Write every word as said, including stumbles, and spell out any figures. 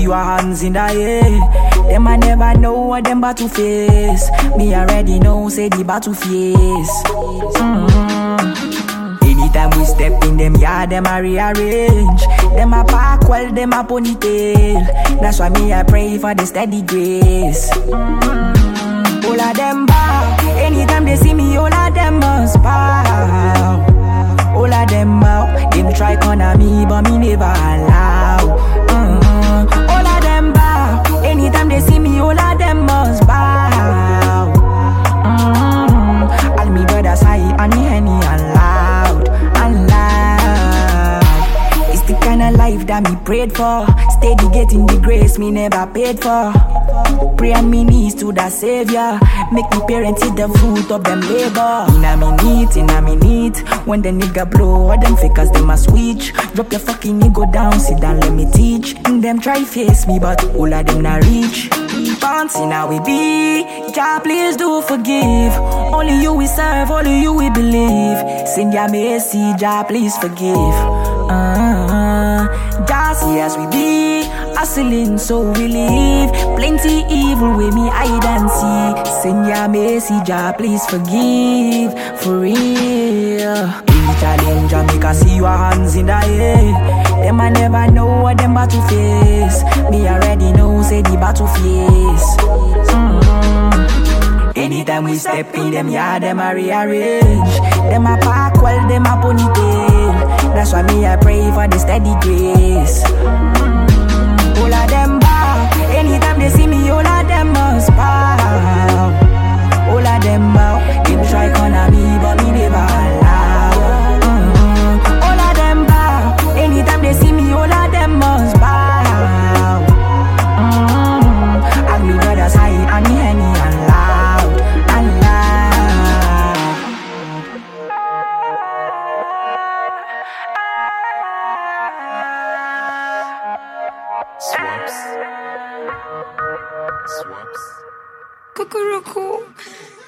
your hands in the air. Them I never know what them about to face. Me already know, say the battle face. Mm-hmm. Anytime we step in them yard, them I rearrange. Them I park well, them I ponytail. That's why me I pray for the steady grace. Mm-hmm. All of them bow. Anytime they see me, all of them must bow. All of them bow. Them try corner me, but me never allow. Mm-hmm. All of them bow. Anytime they see me, all of them must bow. Mm-hmm. All me brothers high and me henny and loud, and loud. It's the kind of life that me prayed for. Steady getting the grace me never paid for. Pray on me knees to the Savior. Make me parents eat the fruit of them labor. Inna me neat, inna me neat. When the nigga blow, all them fakers them a switch. Drop your fucking ego down, sit down, let me teach. And them try face me, but all of them not reach. Bouncing how we be. Jah please do forgive. Only you we serve, only you we believe. Send your mercy, Jah please forgive. Uh, Jah see as we be. Hustling so we live. Plenty evil with me hide and see. Send your mercy, Jah please forgive. For real. Any challenge I make I see your hands in the air. Them I never know what them about to face. Me already know say the battle face. Mm-hmm. Anytime we step in them yard, them I rearrange. Them I park well, them I ponytail. That's why me I pray for the steady grace. Mm-hmm. All of them bow. Anytime they see me, all of them must bow. All of them bow. Them try corner me, but me never allow. Mm-hmm. All of them bow. Anytime they see me, all of them must bow. Mm-hmm. And me brothers high and me henny and loud, and loud. Swaps. Swaps. Cuckoo.